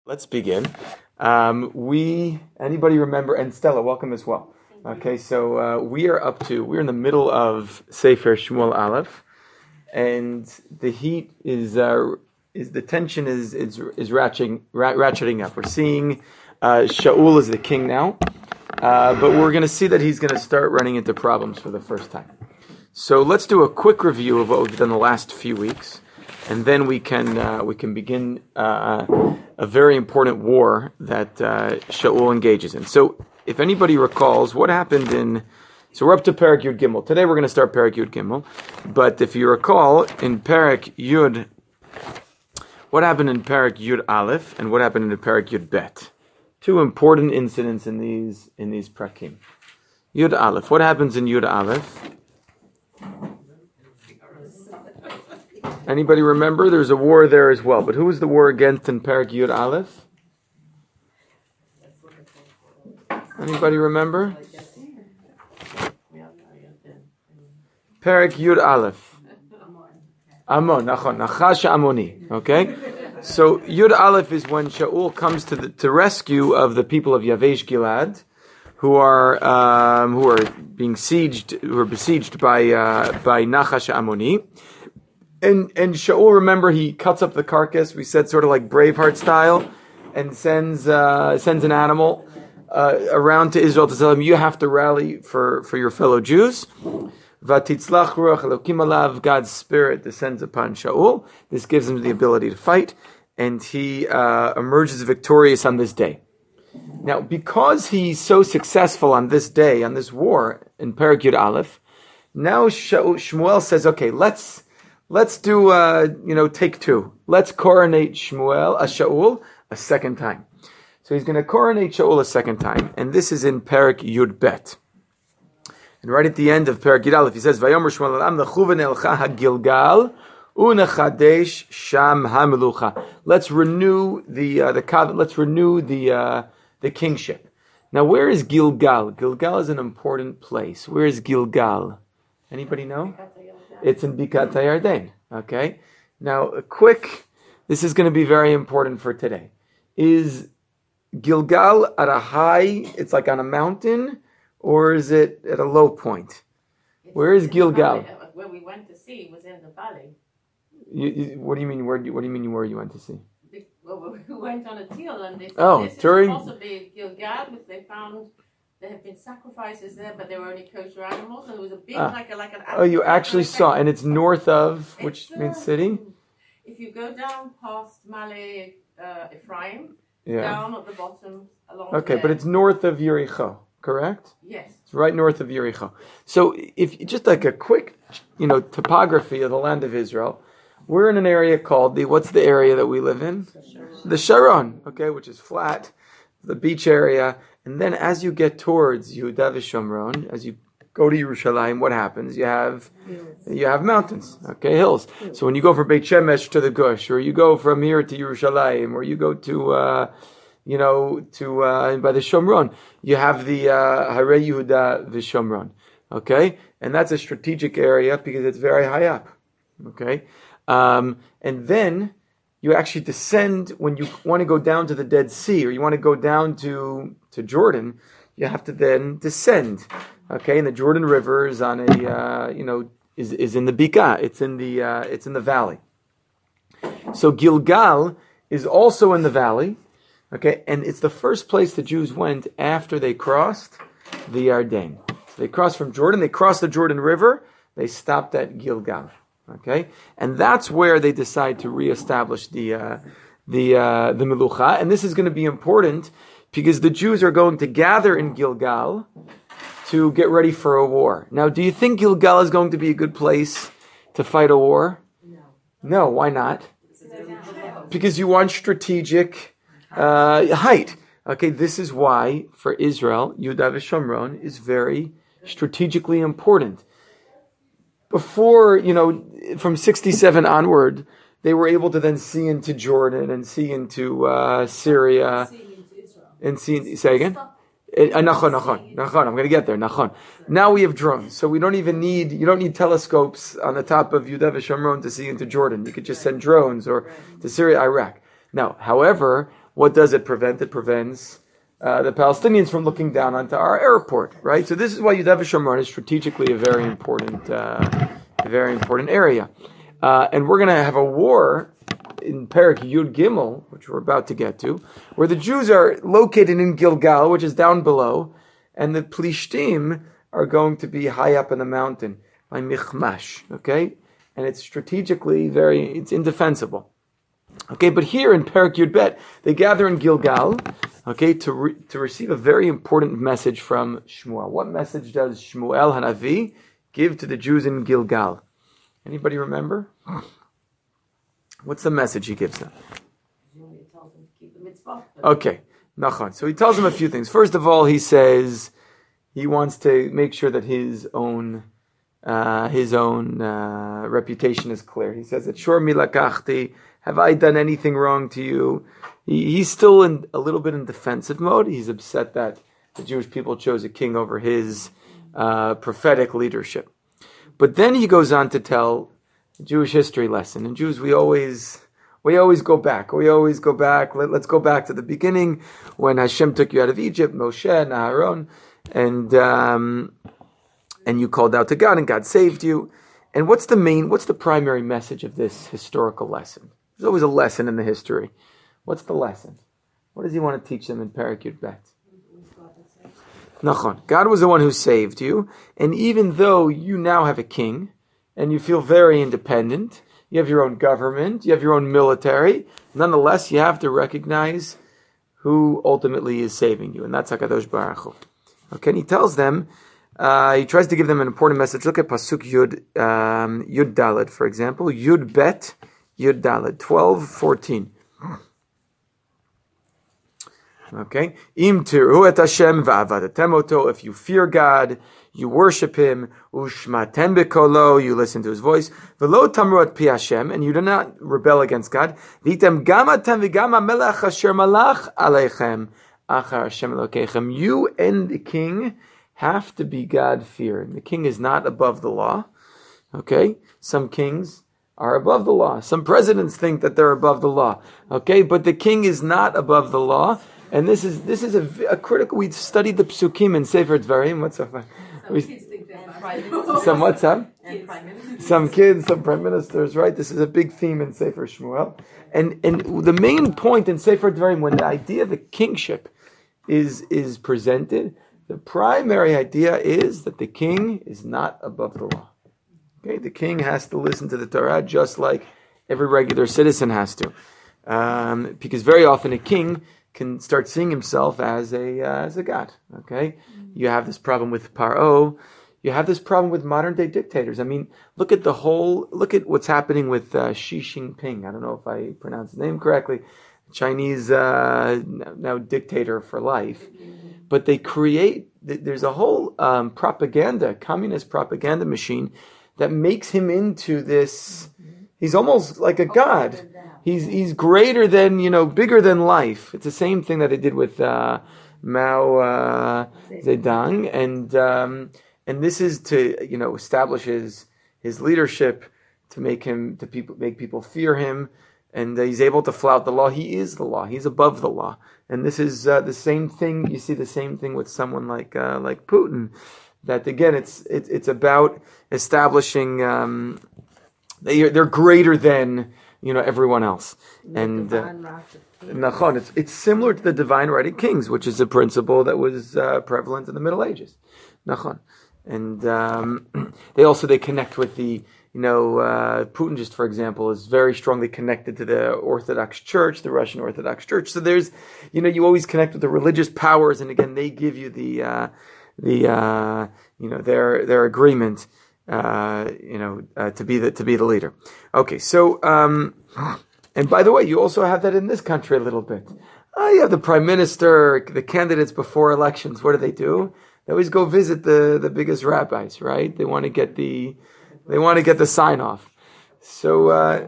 Let's begin. Anybody remember, and Stella, welcome as well. Okay, so we're in the middle of Sefer Shmuel Aleph, and the heat is the tension is ratcheting up. We're seeing Shaul as the king now, but we're going to see that he's going to start running into problems for the first time. So let's do a quick review of what we've done the last few weeks. And then we can begin a very important war that Shaul engages in. So, if anybody recalls, what happened so we're up to Perek Yud Gimel. Today we're going to start Perek Yud Gimel. But if you recall, in Perek Yud, what happened in Perek Yud Aleph and what happened in Perek Yud Bet? Two important incidents in these prakim. Yud Aleph. What happens in Yud Aleph? Anybody remember? There's a war there as well. But who was the war against in Perek Yud Aleph? Anybody remember? Perek Yud Aleph. Amon, Nachash Amoni. Okay? So Yud Aleph is when Shaul comes to rescue of the people of Yavesh Gilad, who are besieged by Nachash Amoni. And Shaul, remember, he cuts up the carcass, we said sort of like Braveheart style, and sends an animal around to Israel to tell him, you have to rally for your fellow Jews. Vatitzlach ruach Elokim alav, God's spirit descends upon Shaul. This gives him the ability to fight, and he emerges victorious on this day. Now, because he's so successful on this day, on this war, in Perek Yud Aleph, now Shmuel says, okay, let's do, take two. Let's coronate Shaul a second time. So he's going to coronate Shaul a second time, and this is in Perek Yud Bet. And right at the end of Perek Yud Aleph, he says, "Vayomer Shmuel Elam lechuven elcha haGilgal unechadesh sham hamelucha." Let's renew the kingship. Now, where is Gilgal? Gilgal is an important place. Where is Gilgal? Anybody know? It's in Bikat HaYarden. Okay? Now, this is going to be very important for today. Is Gilgal at a high, it's like on a mountain, or is it at a low point? Where is Gilgal? Where we went to see was in the valley. What do you mean? Where you went to see? Well, we went on a teal and they said this is possibly Gilgal, because they found there had been sacrifices there, but they were only kosher animals, and there was a big, like an... Oh, you actually saw, and it's north of which main city? If you go down past Male Ephraim, down at the bottom, along Okay, but it's north of Yericho, correct? Yes. It's right north of Yericho. So, if just like a quick, topography of the land of Israel, we're in an area called what's the area that we live in? The Sharon, okay, which is flat, the beach area. And then as you get towards Yehuda v'Shomron, as you go to Yerushalayim, what happens? You have mountains, okay, hills. So when you go from Beit Shemesh to the Gush, or you go from here to Yerushalayim, or you go to by the Shomron, you have the Harei Yehuda v'Shomron, okay? And that's a strategic area because it's very high up, okay? And then you actually descend when you want to go down to the Dead Sea, or you want to go down to Jordan. You have to then descend. Okay, and the Jordan River is on is in the Bika. It's in the valley. So Gilgal is also in the valley. Okay, and it's the first place the Jews went after they crossed the Yarden. So they crossed from Jordan. They crossed the Jordan River. They stopped at Gilgal. Okay, and that's where they decide to reestablish the Melucha, and this is going to be important because the Jews are going to gather in Gilgal to get ready for a war. Now, do you think Gilgal is going to be a good place to fight a war? No, why not? Because you want strategic height. Okay, this is why for Israel, Yehuda v'Shomron is very strategically important. Before, from 67 onward, they were able to then see into Jordan and see into Syria. Say again? Nachon. I'm going to get there. Nachon. Now we have drones, so you don't need telescopes on the top of Yehuda v'Shomron to see into Jordan. You could just send drones or to Syria, Iraq. Now, however, what does it prevent? It prevents the Palestinians from looking down onto our airport, right? So this is why Yudav Shomron is strategically a very important area. And we're going to have a war in Perek Yud Gimel, which we're about to get to, where the Jews are located in Gilgal, which is down below, and the Plishtim are going to be high up in the mountain by Michmash, okay? And it's strategically it's indefensible. Okay, but here in Perek Yud Bet, they gather in Gilgal, okay, to receive a very important message from Shmuel. What message does Shmuel Hanavi give to the Jews in Gilgal? Anybody remember? What's the message he gives them? Okay, nachon. So he tells them a few things. First of all, he says he wants to make sure that his own reputation is clear. He says that Shor milakachti, have I done anything wrong to you? He's still in a little bit in defensive mode. He's upset that the Jewish people chose a king over his prophetic leadership. But then he goes on to tell a Jewish history lesson. And Jews, we always go back. Let's go back to the beginning when Hashem took you out of Egypt, Moshe and Aaron, and you called out to God and God saved you. And what's the primary message of this historical lesson? There's always a lesson in the history. What's the lesson? What does he want to teach them in Perek Yud Bet? Nachon. God was the one who saved you, and even though you now have a king, and you feel very independent, you have your own government, you have your own military, nonetheless, you have to recognize who ultimately is saving you, and that's HaKadosh Baruch Hu. Okay, and he tells them, he tries to give them an important message. Look at Pasuk Yud Daled, for example. Yud Bet, Yud Daled, 12:14. Okay, Im tiru et Hashem va'avadetem oto. If you fear God, you worship Him. Ushmatem bekolo, you listen to His voice. V'lo tamru et pi Hashem, and you do not rebel against God. V'item gamatem v'gama melech asher malach aleichem achar Hashem Elokeichem. You and the king have to be God-fearing. The king is not above the law. Okay, some kings are above the law. Some presidents think that they're above the law. Okay, but the king is not above the law. And this is a critical. We studied the psukim in Sefer Dvarim. What's up? Some kids, some prime ministers, right? This is a big theme in Sefer Shmuel. And the main point in Sefer Dvarim, when the idea of the kingship is presented, the primary idea is that the king is not above the law. Okay, the king has to listen to the Torah just like every regular citizen has to, because very often a king can start seeing himself as a god. Okay, you have this problem with Paro. You have this problem with modern day dictators. I mean, look at what's happening with Xi Jinping. I don't know if I pronounced his name correctly. Chinese now dictator for life. But there's a whole communist propaganda machine that makes him into this. He's almost like a god. He's greater than, bigger than life. It's the same thing that they did with Mao Zedong, and this is to establish his leadership, to make people fear him, and he's able to flout the law. He is the law. He's above the law, and this is the same thing. You see the same thing with someone like Putin. That again, it's about establishing they're greater than everyone else, and it's similar to the divine right of kings, which is a principle that was prevalent in the Middle Ages. Nachon, and they connect with the Putin, just for example, is very strongly connected to the Orthodox Church, the Russian Orthodox Church. So there's you always connect with the religious powers, and again they give you their agreement. To be the leader. Okay, so and by the way, you also have that in this country a little bit. You have the prime minister, the candidates before elections. What do? They always go visit the biggest rabbis, right? They want to get the sign off. So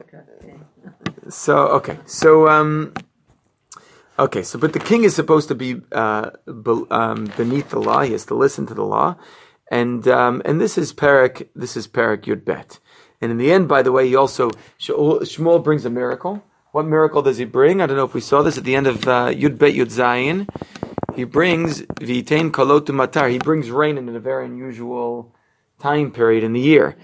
but the king is supposed to be beneath the law. He has to listen to the law. And this is Perek Yud Bet. And in the end, by the way, Shmuel brings a miracle. What miracle does he bring? I don't know if we saw this at the end of Yud Bet Yud Zayin. He brings V'itein kolotu matar. He brings rain in a very unusual time period in the year.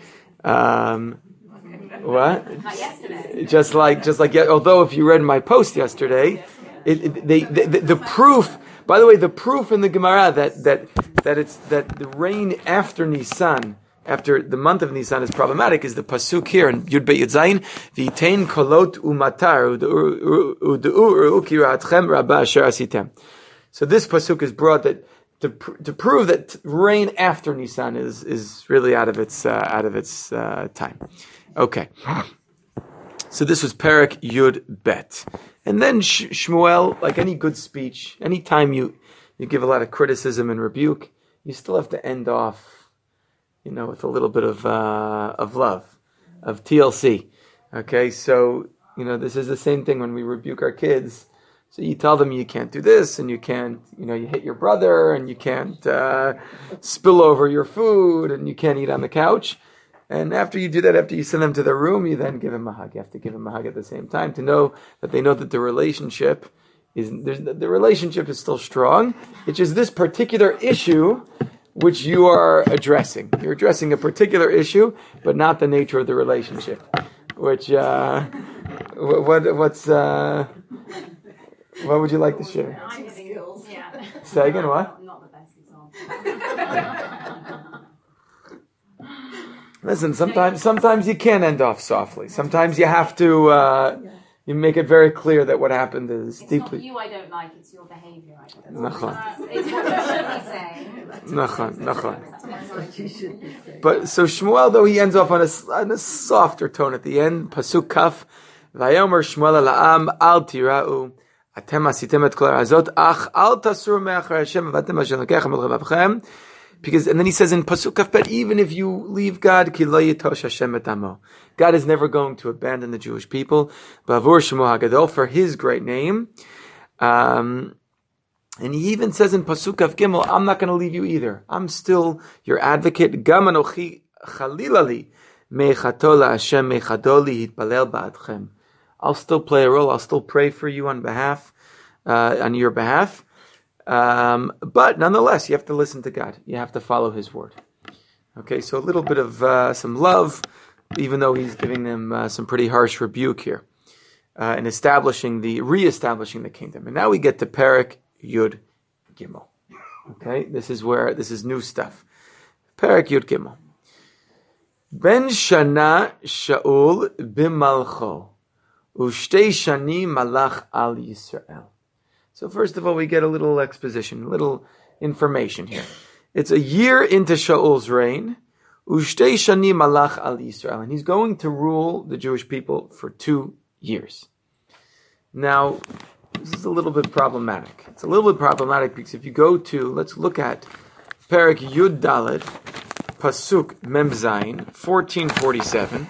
What? Not yesterday. Just like, although if you read my post yesterday, the proof. By the way, the proof in the Gemara that the rain after Nisan, after the month of Nisan, is problematic is the pasuk here in Yud Bet Yud Zayin. V'itein kolot umatar u'du'u kiratchem rabba asher asitem. So this pasuk is brought that to prove that rain after Nisan is really out of its time. Okay. So this was Perek Yud Bet. And then Shmuel, like any good speech, any time you give a lot of criticism and rebuke, you still have to end off, with a little bit of love, of TLC. Okay, so, this is the same thing when we rebuke our kids. So you tell them you can't do this, and you can't, you hit your brother, and you can't spill over your food, and you can't eat on the couch. And after you do that, after you send them to their room, you then give them a hug. You have to give them a hug at the same time to know that they know that the relationship is still strong. It's just this particular issue which you are addressing. You're addressing a particular issue, but not the nature of the relationship. Which what would you like to share? Skills. Yeah. Say again, what? Not the best example. Listen, sometimes you can't end off softly. Sometimes you have to, you make it very clear that what happened is it's deeply. It's not you I don't like, it's your behavior I don't like. It's what you should be saying. But so Shmuel, though, he ends off on a softer tone at the end. Pasuk Kaf, Vayomer Shmuel la'am al tira'u atem asitem et kol ha'azot ach al tasur me'achar Hashem v'atem Hashem lekechem el revavchem. Because, and then he says in Pasuk Kaf Bet, even if you leave God, ki lo yitosh Hashem et amo. God is never going to abandon the Jewish people. Bavur Shemo HaGadol, for His great name. And he even says in Pasuk Kaf Gimel, I'm not going to leave you either. I'm still your advocate. Gam anochi chalilali mechato la'Hashem mechadoli hitpalel ba'adchem. I'll still play a role. I'll still pray for you on your behalf. But nonetheless, you have to listen to God. You have to follow His word. Okay, so a little bit of some love, even though he's giving them some pretty harsh rebuke here, and reestablishing the kingdom. And now we get to Perek Yud Gimel. Okay, this is new stuff. Perek Yud Gimel. Ben Shana Shaul b'malcho u'shtei shani malach al Yisrael. So first of all, we get a little exposition, a little information here. It's a year into Shaul's reign. Ushtei shani malach al Yisrael. And he's going to rule the Jewish people for 2 years. Now, this is a little bit problematic. It's a little bit problematic because if you go to, let's look at Perek Yud Dalet, Pasuk Mem Zayin, 1447.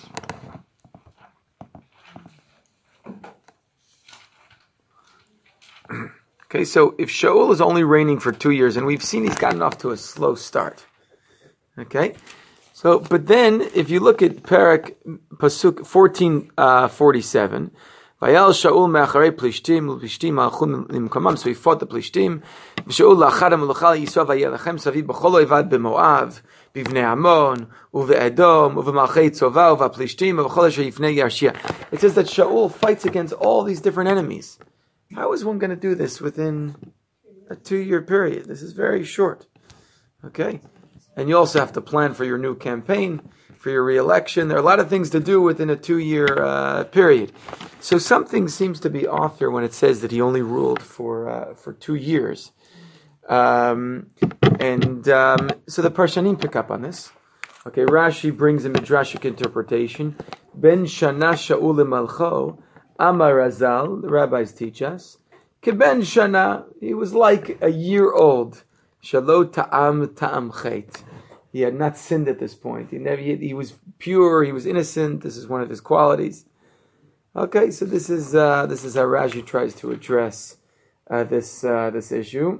Okay, so if Shaul is only reigning for 2 years, and we've seen he's gotten off to a slow start. Okay, so, but then, if you look at Perek, Pasuk 1447, Vayal Shaul me'acharei Plishtim, Plishtim ha'alchun limkomam, so he fought the Plishtim, Shaul la'achad ha'melucha Yisrael vayelachem saviv b'chol oivad b'Moav, b'vnei Ammon, uve'edom, uve'malchei tzova, uve'plishtim, uve'chol asher yifnei Yarshia. It says that Shaul fights against all these different enemies. How is one going to do this within a 2-year period? This is very short. Okay? And you also have to plan for your new campaign, for your re-election. There are a lot of things to do within a 2-year period. So something seems to be off here when it says that he only ruled for 2 years. So the Parshanim pick up on this. Okay, Rashi brings a midrashic interpretation. Ben Shana Shaul Malcho, Amar Razal, the rabbis teach us, Keben Shana, he was like a year old. Shalo ta'am chet. He had not sinned at this point. He was pure, he was innocent. This is one of his qualities. Okay, so this is how Rashi tries to address this issue.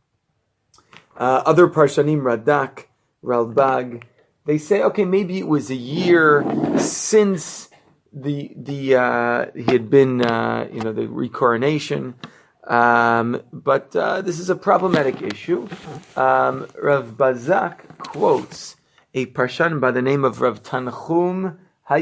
Other Parshanim, Radak, Ralbag, they say, okay, maybe it was a year since he had been the recoronation, but this is a problematic issue. Rav Bazak quotes a parshan by the name of Rav Tanchum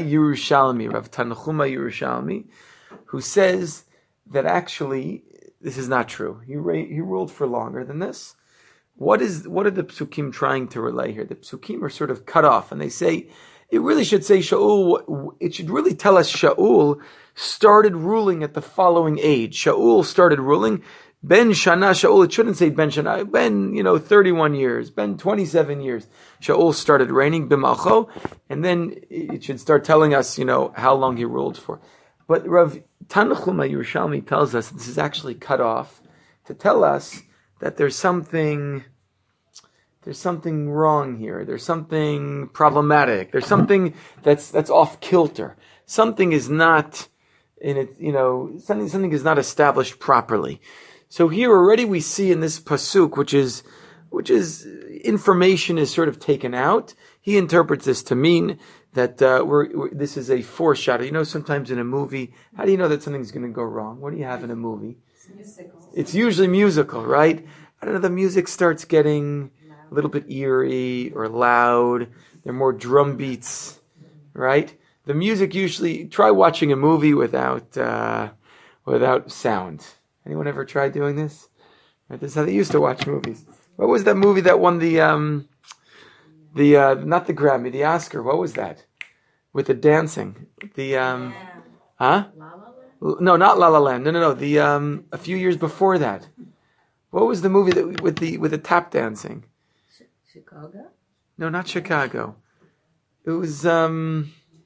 HaYerushalmi, who says that actually this is not true. He ruled for longer than this. What are the psukim trying to relay here? The psukim are sort of cut off, and they say it really should say Shaul. It should really tell us Shaul started ruling at the following age. Shaul started ruling Ben Shana Shaul. It shouldn't say Ben Shana. Ben 31 years. Ben 27 years. Shaul started reigning b'malcho, and then it should start telling us how long he ruled for. But Rav Tanchum HaYerushalmi tells us this is actually cut off to tell us that there's something wrong here. There's something problematic. There's something that's off kilter. Something is not in it. Something is not established properly. So here already we see in this pasuk, which is information is sort of taken out. He interprets this to mean that this is a foreshadow. Sometimes in a movie, how do you know that something's going to go wrong? What do you have in a movie? It's usually musical, right? I don't know, the music starts getting a little bit eerie or loud. There are more drum beats, right? The music usually, try watching a movie without sound. Anyone ever tried doing this? Right, this is how they used to watch movies. What was that movie that won the not the Grammy, the Oscar? What was that? With the dancing. Huh? La La Land? No, not La La Land. No. The a few years before that. What was the movie that with the tap dancing? Chicago? No, not Chicago. It was it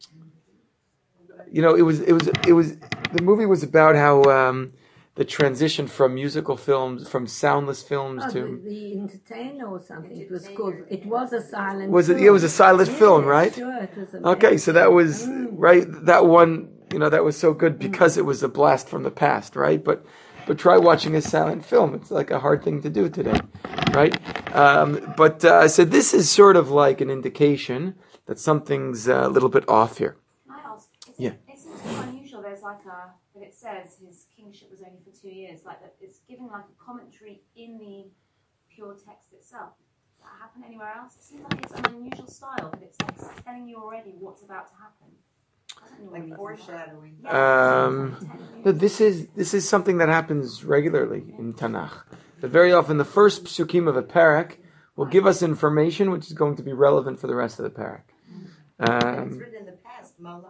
was the movie was about how the transition from musical films, from soundless films to the Entertainer or something. It was called. It was a silent. Was it? It was a silent film, right? Sure, it was okay, so that was right. That one, that was so good because it was a blast from the past, right? But try watching a silent film. It's like a hard thing to do today, right? So this is sort of like an indication that something's a little bit off here. It seems so unusual. There's that it says his kingship was only for 2 years. Like that, it's giving like a commentary in the pure text itself. Does that happen anywhere else? It seems like it's an unusual style, but it's like telling you already what's about to happen. Like foreshadowing. No, this is something that happens regularly in Tanakh. But very often, the first psukim of a parak will give us information which is going to be relevant for the rest of the parak. It's written in the past, Malach.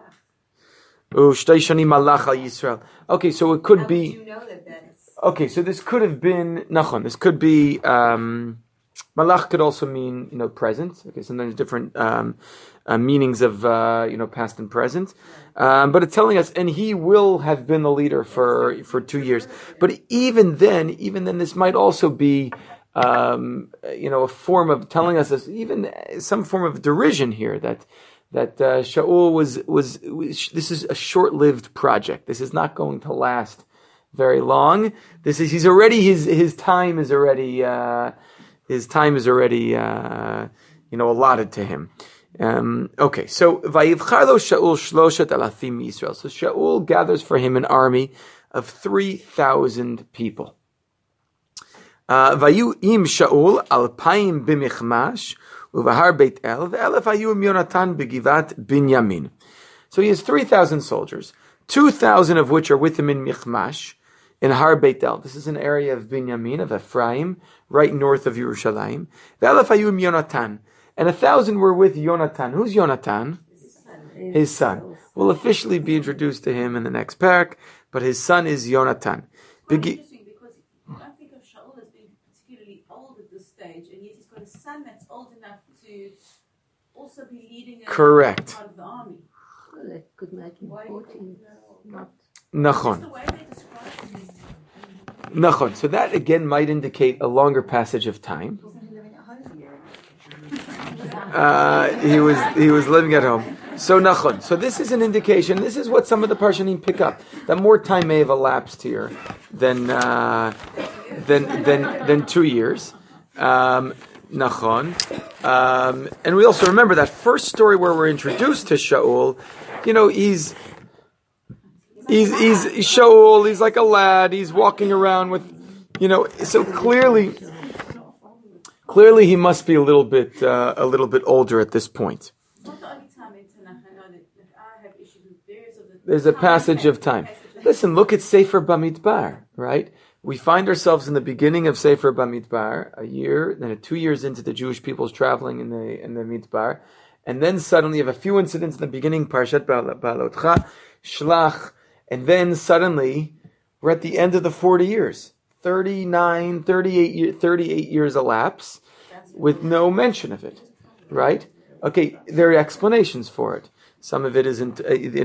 Okay, so it could be. How would you know that's... Okay, so this could have been Nachon. This could be Malach could also mean present. Okay, sometimes different meanings of past and present. But it's telling us, and he will have been the leader for 2 years. But even then, this might also be a form of telling us even some form of derision here that Shaul was this is a short-lived project. This is not going to last very long. His time is already allotted to him. Okay, so Vayivchar lo Shaul 3,000 Yisrael. So Shaul gathers for him an army of 3,000 people. Vayu im Shaul 2,000 b'michmash. Uvahar Beit El, ve'elef hayu im Yonatan begivat Binyamin. So he has 3,000 soldiers, 2,000 of which are with him in Michmash, in Har Beit El. This is an area of Binyamin, of Ephraim, right north of Yerushalayim. Ve'elef hayu im Yonatan. And 1,000 were with Yonatan. Who's Yonatan? His son. We'll officially be introduced to him in the next parak, but his son is Yonatan. Interesting, because you don't think of Shaul as being particularly old at this stage, and yet he's got a son that's old enough to also be leading Correct. part of the army. Well, that could make him 14. Not. Nachon. The way they describe him. Nachon. So that again might indicate a longer passage of time. He was living at home. So Nachon. So this is an indication. This is what some of the Parshanim pick up. That more time may have elapsed here than 2 years. Nachon. And we also remember that first story where we're introduced to Shaul. He's Shaul. He's like a lad. He's walking around with, so clearly he must be a little bit older at this point. There's a passage of time. Listen, look at Sefer Bamidbar, right? We find ourselves in the beginning of Sefer Bamidbar, a year, then 2 years into the Jewish people's traveling in the Midbar, and then suddenly you have a few incidents in the beginning, Parshat Ba'alotcha, Shlach, and then suddenly we're at the end of the 40 years. 38 years elapse with no mention of it, right? Okay, there are explanations for it. Some of it isn't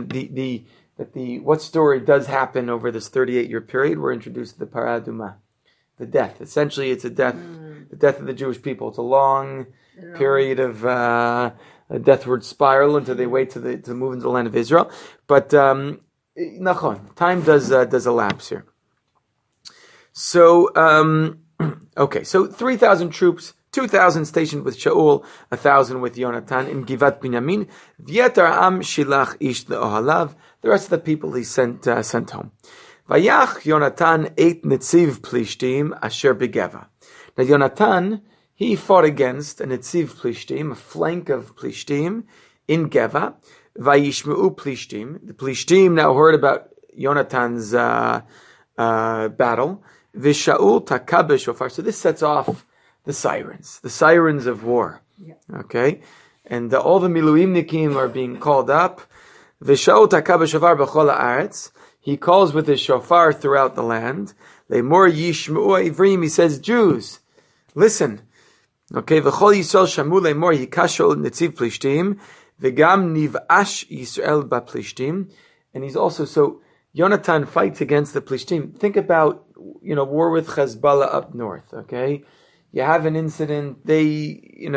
what story does happen over this 38-year period. We're introduced to the Paraduma, the death. Essentially, it's the death of the Jewish people. It's a long period of a deathward spiral until they wait to move into the land of Israel. But nachon, time does elapse here. So okay, so 3,000 troops. 2,000 stationed with Shaul, 1,000 with Yonatan in Givat Binyamin. V'yetar am shilach ish le'ohalav. The rest of the people he sent home. Vayach Yonatan 8 netziv plishtim asher begeva. Now Yonatan, he fought against a netziv plishtim, a flank of plishtim in Geva. Vayishmeu plishtim. The plishtim now heard about Yonatan's battle. V'shaul takah b'shofar. So this sets off the sirens of war. Yeah. Okay? And all the miluimnikim are being called up. V'shaul takah b'shofar b'chol haaretz. He calls with his shofar throughout the land. Le'mor yishmeu ivrim. He says, Jews, listen. Okay? V'chol Yisrael shamu le'mor yikashol netziv plishtim. V'gam niv'ash Yisrael ba'plishtim. And he's also, so Yonatan fights against the plishtim. Think about, war with Hezbollah up north, okay? You have an incident, they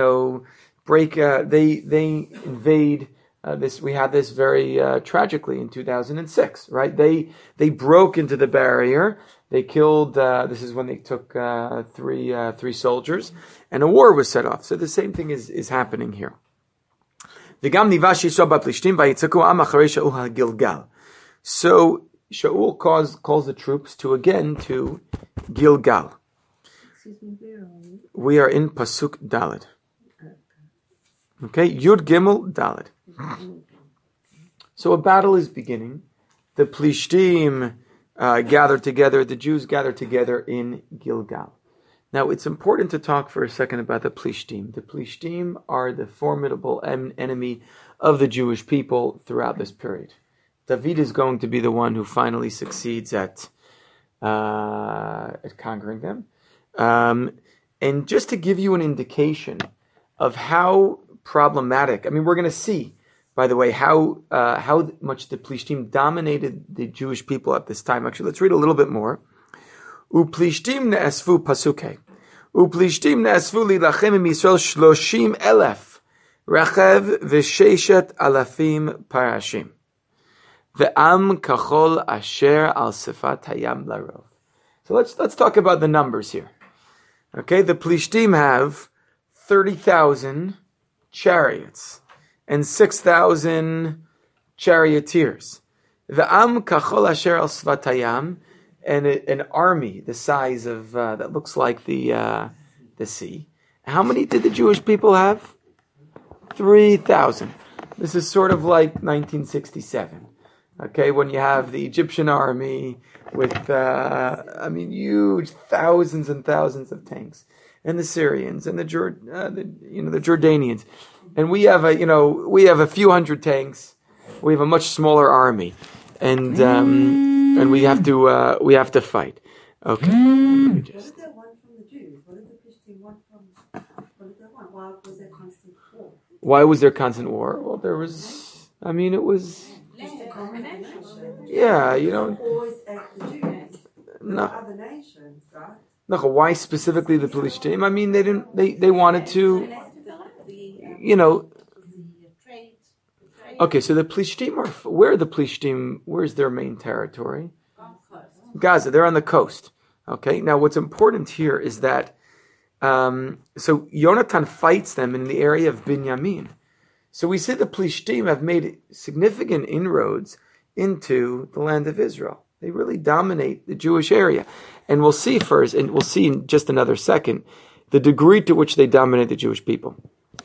invade this. We had this very tragically in 2006, right? They broke into the barrier. They killed. This is when they took three soldiers, and a war was set off. So the same thing is happening here. So Shaul calls the troops to Gilgal. We are in Pasuk Daled. Okay, Yud Gimel Daled. So a battle is beginning. The Plishtim gather together. The Jews gather together in Gilgal. Now, it's important to talk for a second about the Plishtim. The Plishtim are the formidable enemy of the Jewish people throughout this period. David is going to be the one who finally succeeds at conquering them. And just to give you an indication of how problematic, we're going to see, by the way, how much the Plishtim dominated the Jewish people at this time. Actually, let's read a little bit more. Uplishtim ne'esvu pasukei. Uplishtim ne'esvu lilachem im Yisrael 30,000 rachev v'sheshet alafim parashim. Ve'am kachol asher al sefat hayam larov. So let's talk about the numbers here. Okay, the Plishtim have 30,000 chariots and 6,000 charioteers. Ve'am kachol asher al sefat hayam, and an army the size of that looks like the sea. How many did the Jewish people have? 3,000. This is sort of like 1967. Okay, when you have the Egyptian army with, huge thousands and thousands of tanks, and the Syrians and the Jordanians, and we have a few hundred tanks. We have a much smaller army, and we have to fight. Okay. What did they want from the Jews? What did the Christians want from? What did they want? Why was there constant war? Why was there constant war? Well, there was. It was. Yeah, you don't. Always at the Jews. No. Other nations, right? No, why specifically the Plishtim? They didn't. They wanted to. Okay, so the Plishtim are. Where are the Plishtim? Where's their main territory? Gaza. They're on the coast. Okay. Now, what's important here is that. So Yonatan fights them in the area of Binyamin. So we see the Plishtim have made significant inroads into the land of Israel. They really dominate the Jewish area. And we'll see first, and we'll see in just another second, the degree to which they dominate the Jewish people.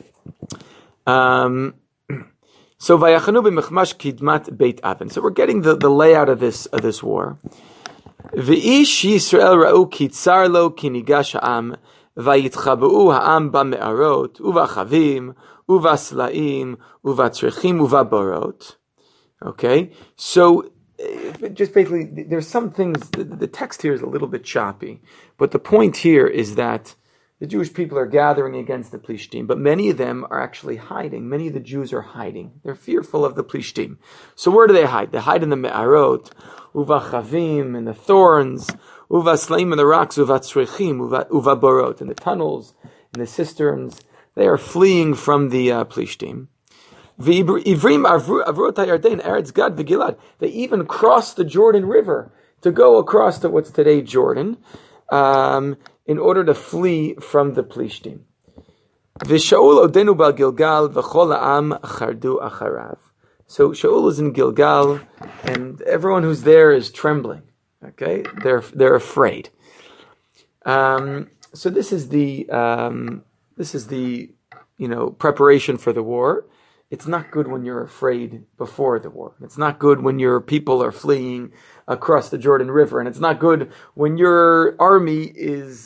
So vayachanu b'mechmash kidmat beit aven. So we're getting the layout of this war. V'ish Yisrael ra'u ki tzar lo ki nigash ha'am vayitchabu ha'am ba'me'arot uva'chavim uva'slaim uva'tzrechim uva'borot. Okay, so just basically, there's some things. The text here is a little bit choppy, but the point here is that the Jewish people are gathering against the Plishtim, but many of them are actually hiding. Many of the Jews are hiding. They're fearful of the Plishtim. So where do they hide? They hide in the me'arot, uva'chavim, in the thorns, uva'slaim, in the rocks, uva'tzrechim, uva'borot, in the tunnels, in the cisterns. They are fleeing from the Plishtim. They even crossed the Jordan River to go across to what's today Jordan, in order to flee from the Plishtim. So Shaul is in Gilgal, and everyone who's there is trembling. Okay, they're afraid. So this is the preparation for the war. It's not good when you're afraid before the war. It's not good when your people are fleeing across the Jordan River, and it's not good when your army is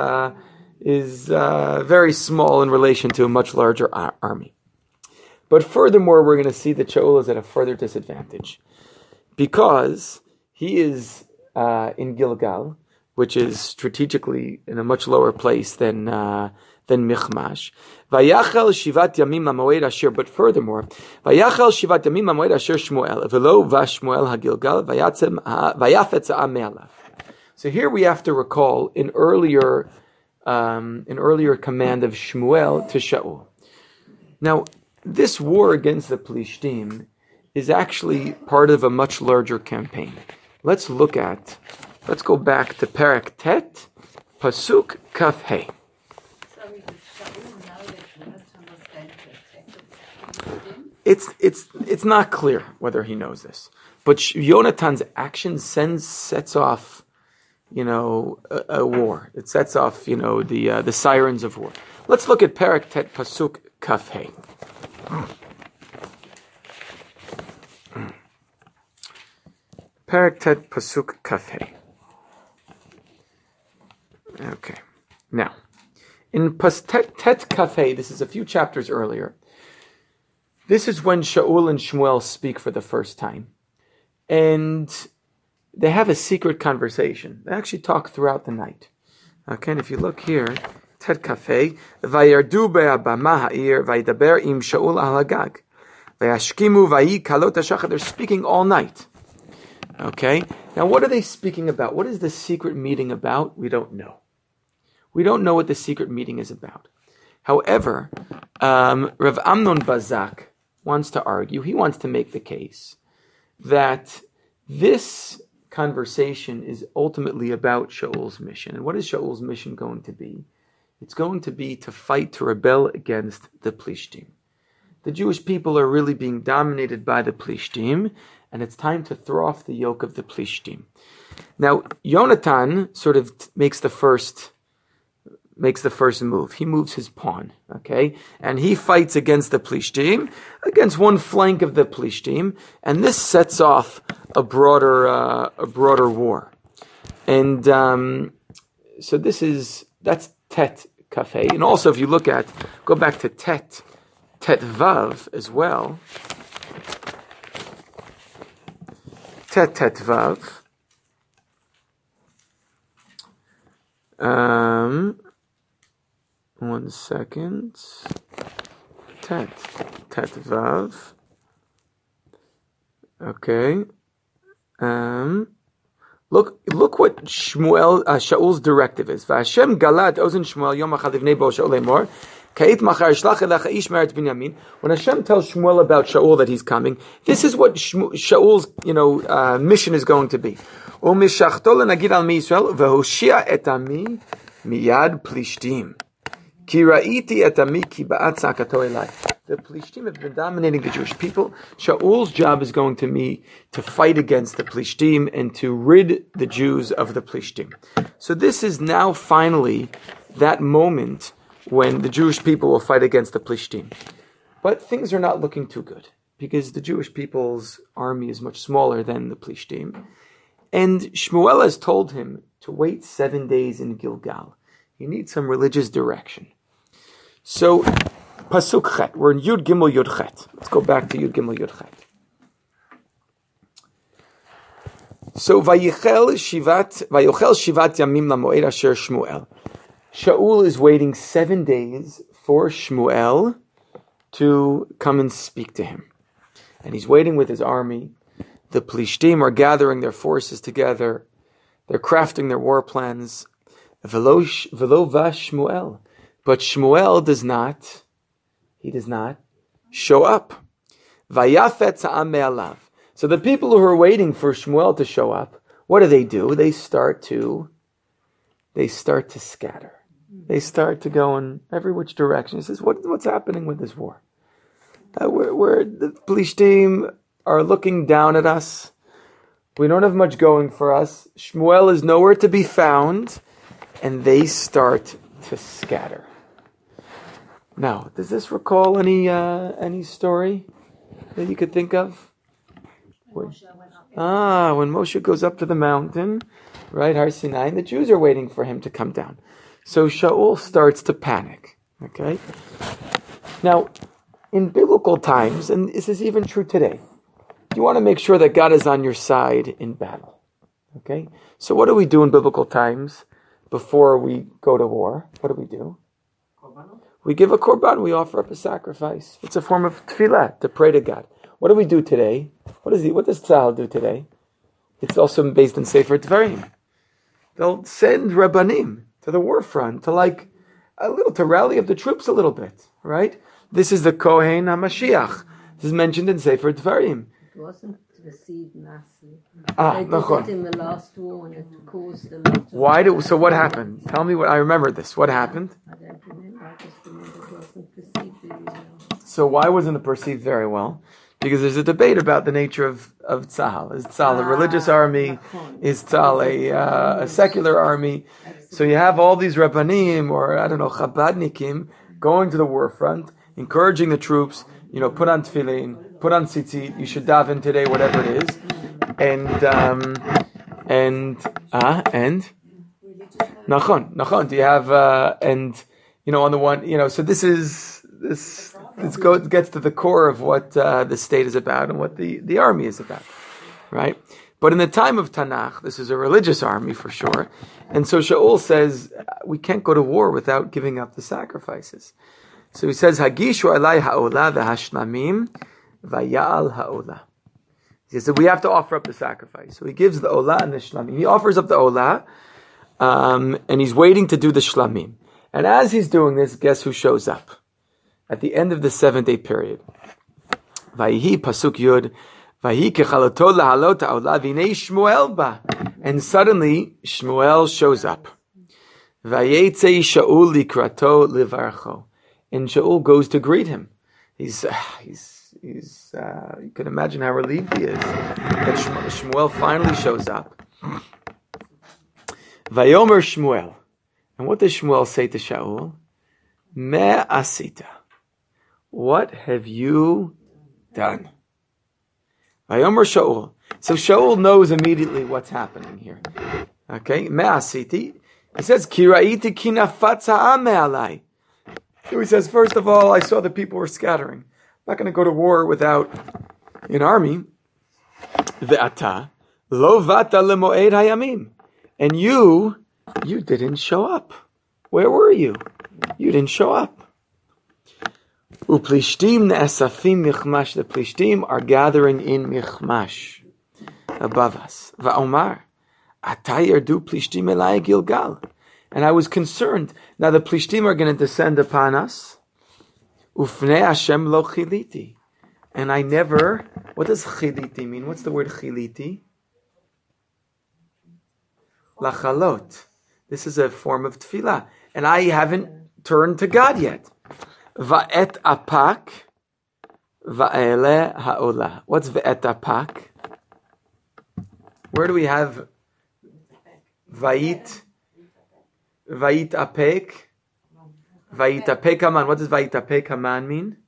very small in relation to a much larger army. But furthermore, we're going to see that Shaul is at a further disadvantage because he is in Gilgal, which is strategically in a much lower place than Michmash. Vayachal shivat yamim hamoed asher. But furthermore, vayachal shivat yamim hamoed asher Shmuel velo vashmuel hagilgal vayafetz ha'am me'alav. So here we have to recall an earlier command of Shmuel to Shaul. Now, this war against the Plishtim is actually part of a much larger campaign. Let's go back to Perek Tet, Pasuk Kaf Hey. It's not clear whether he knows this, but Yonatan's action sets off, a war. It sets off, the sirens of war. Let's look at Perek Tet Pasuk Kaf Hey. Perek Tet Pasuk Kaf Hey. Okay, now in Tet Kaf Hey, this is a few chapters earlier. This is when Shaul and Shmuel speak for the first time. And they have a secret conversation. They actually talk throughout the night. Okay, and if you look here, Tet Kafei, Vayardu be'abama ha'ir, Vayidaber im Shaul al hagag. Vayashkimu vayi kalot hashachar. They're speaking all night. Okay, now what are they speaking about? What is the secret meeting about? We don't know. We don't know what the secret meeting is about. However, Rav Amnon Bazak wants to argue, he wants to make the case that this conversation is ultimately about Shaul's mission. And what is Shaul's mission going to be? It's going to be to fight, to rebel against the Plishtim. The Jewish people are really being dominated by the Plishtim, and it's time to throw off the yoke of the Plishtim. Now, Yonatan sort of makes the first move. He moves his pawn, okay? And he fights against the Plishtim, against one flank of the Plishtim, and this sets off a broader war. And so that's Tet Kafei. And also if you go back to Tet Vav as well. Tet Vav. One second. Tet Vav. Okay. Look what Shaul's directive is. V'Hashem galad ozen Shmuel yom achad livnei bo Shaul lemor. Ka'it machar shlach elecha ish me'eretz Binyamin. When Hashem tells Shmuel about Shaul that he's coming, this is what Shaul's mission is going to be. U'mishachto lenagid al mi Yisrael v'hoshia et ami miyad Plishtim. Ki ra'iti et ami ki ba'at sakato elai. The Plishtim have been dominating the Jewish people. Shaul's job is going to be to fight against the Plishtim and to rid the Jews of the Plishtim. So this is now finally that moment when the Jewish people will fight against the Plishtim. But things are not looking too good, because the Jewish people's army is much smaller than the Plishtim. And Shmuel has told him to wait 7 days in Gilgal. He needs some religious direction. So, Pasuk Chet. We're in Yud Gimel Yud Chet. Let's go back to Yud Gimel Yud Chet. So, Vayochel Shivat Yamim Lamoed Asher Shmuel. Shaul is waiting 7 days for Shmuel to come and speak to him. And he's waiting with his army. The Plishtim are gathering their forces together. They're crafting their war plans. Velo va Shmuel. But Shmuel does not show up. Vayafet ha'am me'alav. So the people who are waiting for Shmuel to show up, what do? They start to scatter. They start to go in every which direction. He says, what's happening with this war? Where the Plishtim are looking down at us. We don't have much going for us. Shmuel is nowhere to be found. And they start to scatter. Now, does this recall any story that you could think of? When Moshe goes up to the mountain, right, Har Sinai, and the Jews are waiting for him to come down. So Shaul starts to panic. Okay? Now, in biblical times, and this is even true today, you want to make sure that God is on your side in battle. Okay? So what do we do in biblical times before we go to war? What do? We give a korban, we offer up a sacrifice. It's a form of tefillah, to pray to God. What do we do today? What does Tzahal do today? It's also based in Sefer Dvarim. They'll send rabbanim to the war front to rally up the troops a little bit, right? This is the Kohen HaMashiach. This is mentioned in Sefer Dvarim. It wasn't received massively. They did it in the last war, and it caused a lot of... So what happened? Tell me I remember this. What happened? I don't remember. I just remember it wasn't perceived very well. So why wasn't it perceived very well? Because there's a debate about the nature of Tzahal. Is Tzahal a religious army? Is Tzahal a secular army? So you have all these Rabbanim, or Chabadnikim, going to the war front, encouraging the troops, put on tefillin, put on tzitzit, you should daven today, whatever it is. And Nachon. Do you have, on the one, so this gets to the core of what the state is about and what the army is about, right? But in the time of Tanakh, this is a religious army for sure. And so Shaul says, we can't go to war without giving up the sacrifices. So he says, Hagishu alai ha'olah v'hashlamim v'ya'al ha'olah. He says, we have to offer up the sacrifice. So he gives the olah and the shlamim. He offers up the olah, and he's waiting to do the shlamim. And as he's doing this, guess who shows up? At the end of the 7-day period. Vayihi pasuk yud, vayihi kechaloto lahalot ha'olah v'nei Shmuel ba. And suddenly, Shmuel shows up. Vayetze Shaul likrato livarcho. And Shaul goes to greet him. He's you can imagine how relieved he is that Shmuel finally shows up. Vayomer Shmuel. And what does Shmuel say to Shaul? Me asita. What have you done? Vayomer Shaul. So Shaul knows immediately what's happening here. Okay? Me asiti. He says, Ki ra'iti ki nafatz ha'am me'alai. So he says, first of all, I saw the people were scattering. I'm not going to go to war without an army. Ve'ata lo vata lemoed hayamim. And you didn't show up. Where were you? You didn't show up. Uplishtim ne'esafim michmash. The Plishtim are gathering in Michmash above us. Va'omar atay yerdu Plishtim elai Gilgal. And I was concerned. Now the Plishtim are going to descend upon us. Ufnei Hashem lo chiliti. And I never... What does chiliti mean? What's the word chiliti? Lachalot. This is a form of tefillah. And I haven't turned to God yet. Va'et apak, va'ele ha'olah. What's va'et apak? Where do we have va'it apek? Va'it apek haman. What does va'it apek haman mean?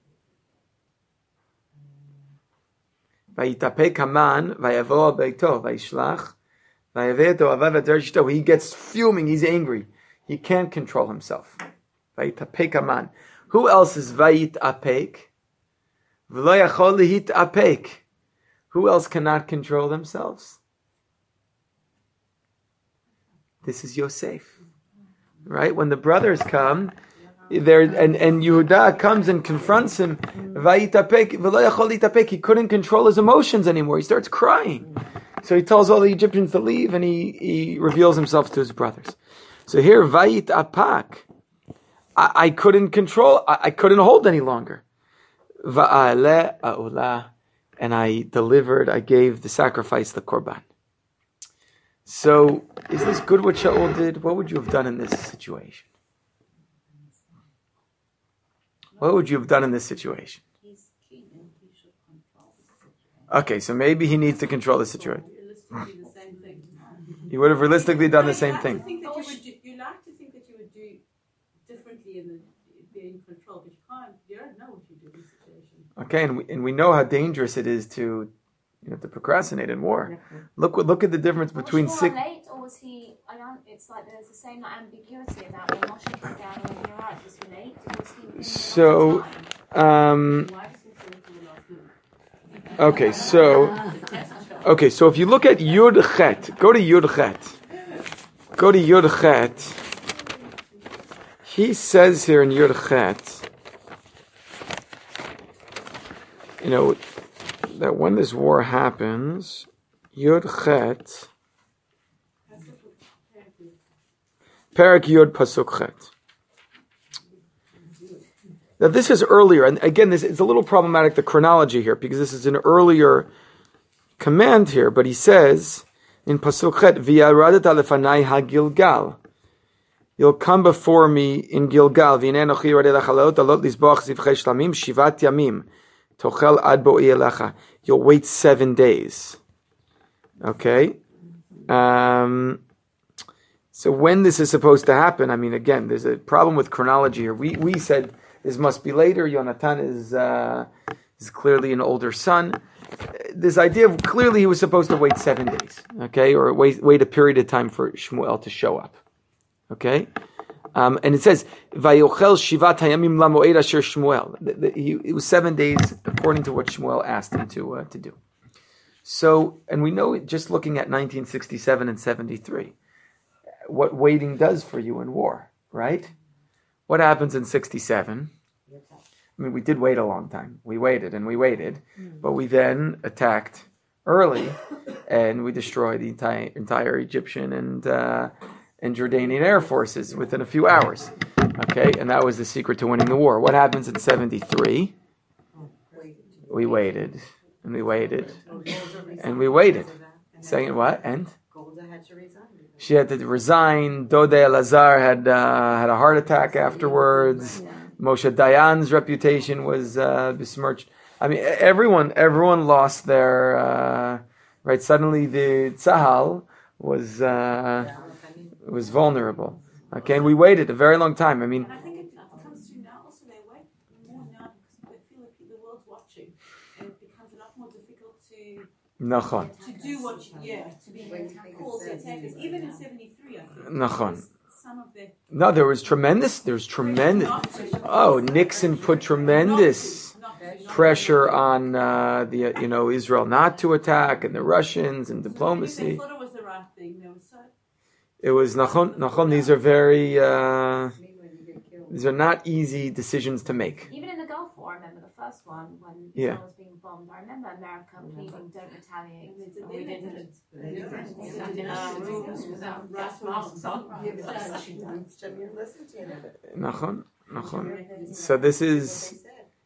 Va'it apek haman, va'yavo beito, va'ishlach, va'yaveto avav eter. He gets fuming, he's angry. He can't control himself. Va'it apek haman. Who else is va'it apek? V'lo yachol lihit apek. Who else cannot control themselves? This is Yosef, right? When the brothers come, there and Yehuda comes and confronts him. Va'it apek v'lo yachol lihit apek. He couldn't control his emotions anymore. He starts crying. So he tells all the Egyptians to leave, and he reveals himself to his brothers. So here, va'it apak. I couldn't control. I couldn't hold any longer. Va'ale a'olah, and I gave the sacrifice, the korban. So, is this good what Shaul did? What would you have done in this situation? What would you have done in this situation? Okay, so maybe he needs to control the situation. He would have realistically done the same thing. You like to think that you would do differently in being in control, but you don't know what you do in this situation. Okay, and we know how dangerous it is to procrastinate in war. Look at the difference between Was he late, or was he? It's like there's the same ambiguity in that when Moshe came down and he arrived. Was he late? Or was he? So, okay, so if you look at Yud Chet, go to Yud Chet. He says here in Yud Chet, that when this war happens, Yud Chet, Perek Yud Pasuk Chet. Now this is earlier, and again, this is a little problematic, the chronology here, because this is an earlier command here, but he says in Pasuk Chet, V'yaradet alefanai ha-Gilgal. You'll come before me in Gilgal. V'inei anochi yored lechalot alot lizboach zivchei shlamim shivat yamim. Tochel ad bo'i elecha. You'll wait 7 days. Okay? So when this is supposed to happen, I mean, again, there's a problem with chronology here. We said this must be later. Yonatan is clearly an older son. This idea of clearly he was supposed to wait 7 days. Okay? Or wait a period of time for Shmuel to show up. Okay? And it says, "Vayochel shivat hayamim lamoed asher Shmuel." It was 7 days according to what Shmuel asked him to do. So, and we know just looking at 1967 and 73, what waiting does for you in war, right? What happens in 67? I mean, we did wait a long time. We waited and we waited, but we then attacked early, and we destroyed the entire Egyptian and Jordanian air forces within a few hours. Okay, and that was the secret to winning the war. What happens in 73? We waited, and we waited, and we waited. Saying what? And? She had to resign. Dode Elazar had a heart attack afterwards. Moshe Dayan's reputation was besmirched. I mean, everyone lost their right. Suddenly, the Tzahal was vulnerable. Okay, and we waited a very long time. I mean, and I think it comes to now also they wait more now because they feel like the world's watching, and it becomes a lot more difficult to do what to be called the attackers. Even in 73, I think. No, there was tremendous. Oh, Nixon put tremendous pressure on Israel not to attack, and the Russians and diplomacy. They thought it was the right thing. It was Nachon. These are not easy decisions to make. Even in the Gulf War, I remember the first one when Israel was being bombed. I remember America pleading, "Don't retaliate." We didn't. Sat in our rooms without brass masks on. Nachon. So this is,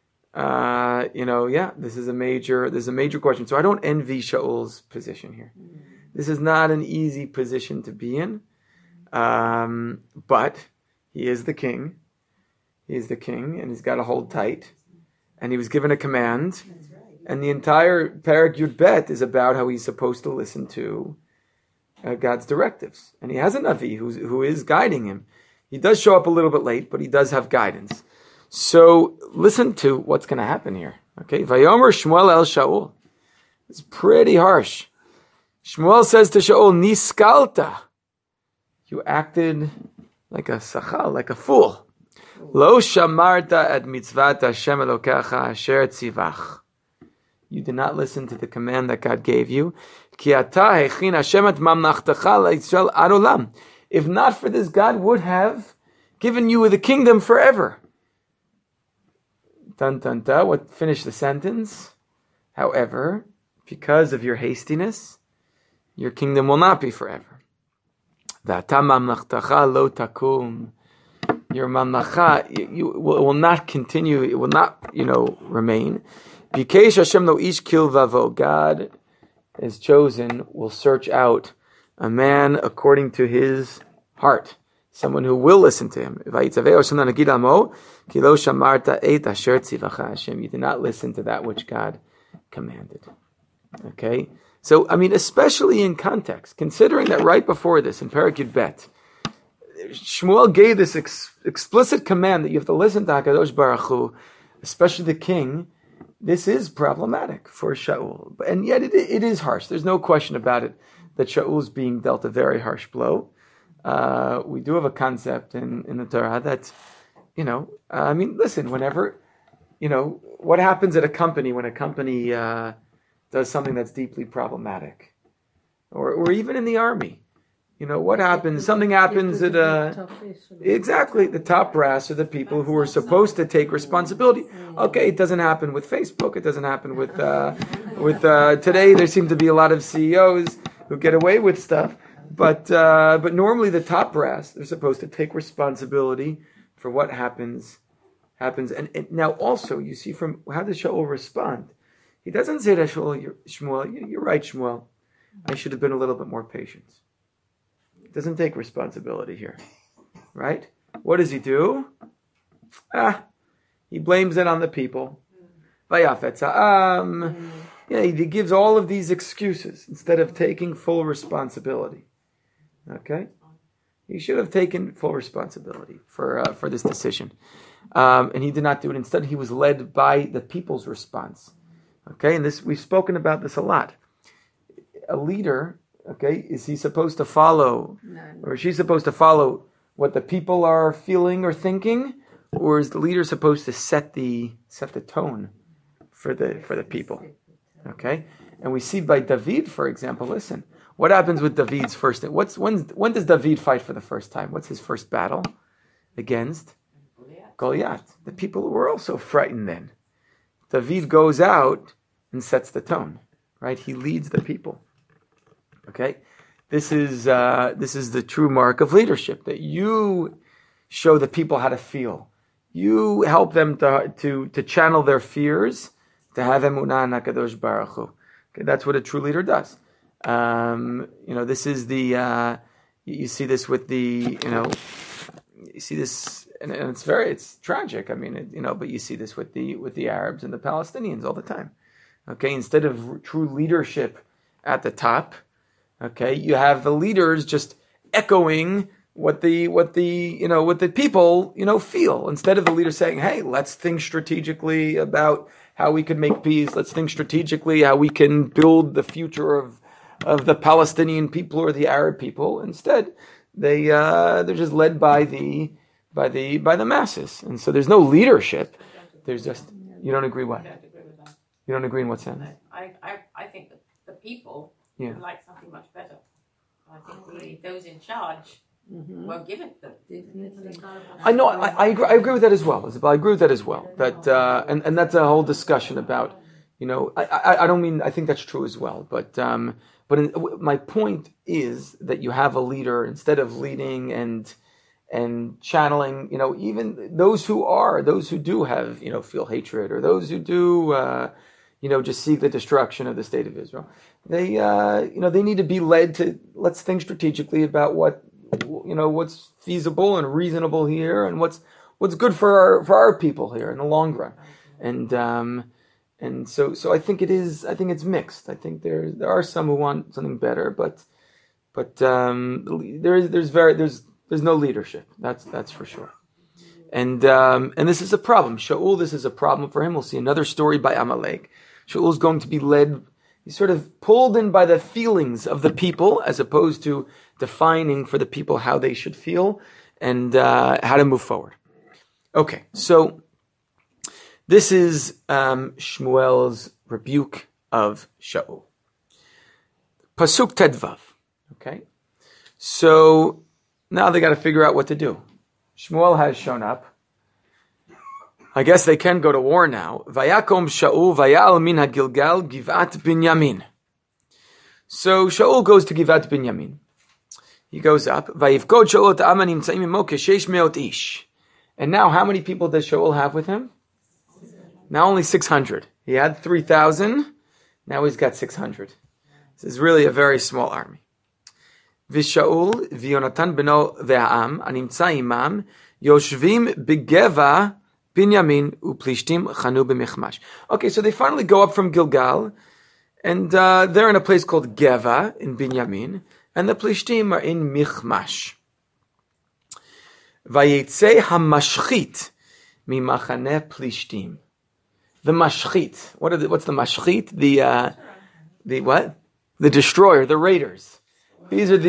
this is a major question. So I don't envy Shaul's position here. This is not an easy position to be in, but he is the king, He's the king, and he's got to hold tight. And he was given a command. And the entire Perek Yud Bet is about how he's supposed to listen to God's directives. And he has a Navi who is guiding him. He does show up a little bit late, but he does have guidance. So listen to what's going to happen here. Okay, Vayomer Shmuel el Shaul. It's pretty harsh. Shmuel says to Shaul, Niskalta. You acted like a sachal, like a fool. Lo shamarta ad mitzvat Hashem Elokecha asher tzivach. You did not listen to the command that God gave you. Ki ata hechin Hashem et mamnachtecha leYisrael ad olam. If not for this, God would have given you the kingdom forever. Dun dun dun. What? Finish the sentence. However, because of your hastiness, your kingdom will not be forever. V'ata mamnachtecha lo takum. Your mamlacha, you will not continue. It will not, remain. Bikesh Hashem lo ish kil vavo. God has chosen, will search out a man according to his heart. Someone who will listen to him. You did not listen to that which God commanded. Okay? So, especially in context, considering that right before this, in Perek Yud Bet, Shmuel gave this explicit command that you have to listen to HaKadosh Baruch Hu, especially the king. This is problematic for Shaul. And yet it is harsh. There's no question about it that Shaul is being dealt a very harsh blow. We do have a concept in the Torah that, listen, whenever, what happens at a company when a company does something that's deeply problematic? Or even in the army. What happens? Something happens at exactly the top brass are the people who are supposed to take responsibility. Okay, it doesn't happen with Facebook. It doesn't happen with today. There seem to be a lot of CEOs who get away with stuff, but normally the top brass, they're supposed to take responsibility for what happens. And now also you see from how does Shaul respond? He doesn't say to Shmuel, you're right, Shmuel. I should have been a little bit more patient. Doesn't take responsibility here, right? What does he do? He blames it on the people. He gives all of these excuses instead of taking full responsibility. Okay, he should have taken full responsibility for this decision, and he did not do it. Instead, he was led by the people's response. Okay, and we've spoken about this a lot. A leader. Okay, is he supposed to follow, or is she supposed to follow what the people are feeling or thinking, or is the leader supposed to set the tone for the people? Okay, and we see by David, for example. Listen, what happens with David's first? When does David fight for the first time? What's his first battle against Goliath? The people were also frightened then. David goes out and sets the tone. Right, he leads the people. Okay, this is the true mark of leadership, that you show the people how to feel. You help them to channel their fears, to have emunah in HaKadosh Baruch Hu. Okay, that's what a true leader does. This is you see this with you see this, and it's tragic. But you see this with the Arabs and the Palestinians all the time. Okay, instead of true leadership at the top. Okay, you have the leaders just echoing what the people feel, instead of the leader saying, "Hey, let's think strategically about how we can make peace. Let's think strategically how we can build the future of the Palestinian people or the Arab people." Instead, they're just led by the masses, and so there's no leadership. There's just you don't agree what? You don't agree in what sense? I think that the people. Would like something much better. I think those in charge were given them. I know. I agree with that as well. I agree with that as well. That and that's a whole discussion about. I don't mean. I think that's true as well. But my point is that you have a leader instead of leading and channeling. Even those who do have feel hatred, or those who do. Just seek the destruction of the state of Israel. They need to be led to, let's think strategically about what's feasible and reasonable here, and what's what's good for our people here in the long run. And so I think it's mixed. I think there are some who want something better, but there's no leadership. That's for sure. And this is a problem. Shaul, this is a problem for him. We'll see another story by Amalek. Shaul's going to be led, he's sort of pulled in by the feelings of the people as opposed to defining for the people how they should feel and how to move forward. Okay, so this is Shmuel's rebuke of Shaul. Pasuk Tedvav. Okay, so now they got to figure out what to do. Shmuel has shown up. I guess they can go to war now. Vayakom Shaul vayal min haGilgal Givat Binyamin. So Shaul goes to Givat Binyamin. He goes up. Vayivkod Shaul ta'ama nimtzaim imo keshesh meot ish. And now how many people does Shaul have with him? Now only 600. He had 3,000. Now he's got 600. This is really a very small army. Vishaul v'Yonatan beno ve'am animtza imam yoshvim b'geva Binyamin uplishtim chanu b'michmash. Okay, so they finally go up from Gilgal, and they're in a place called Geva in Binyamin, and the Plishtim are in Michmash. Vayetze hamashchit mimachane Plishtim. The mashchit. What's the mashchit? The what? The destroyer, the raiders. These are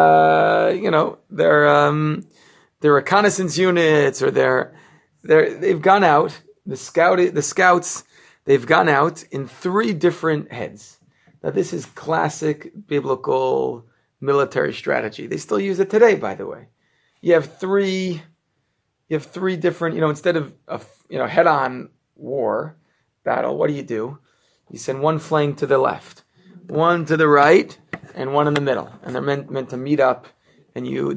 their reconnaissance units, or they've gone out. The scouts. They've gone out in 3 different heads. Now this is classic biblical military strategy. They still use it today, by the way. You have three different. Instead of a head-on war battle, what do? You send one flank to the left, one to the right, and one in the middle, and they're meant to meet up. And you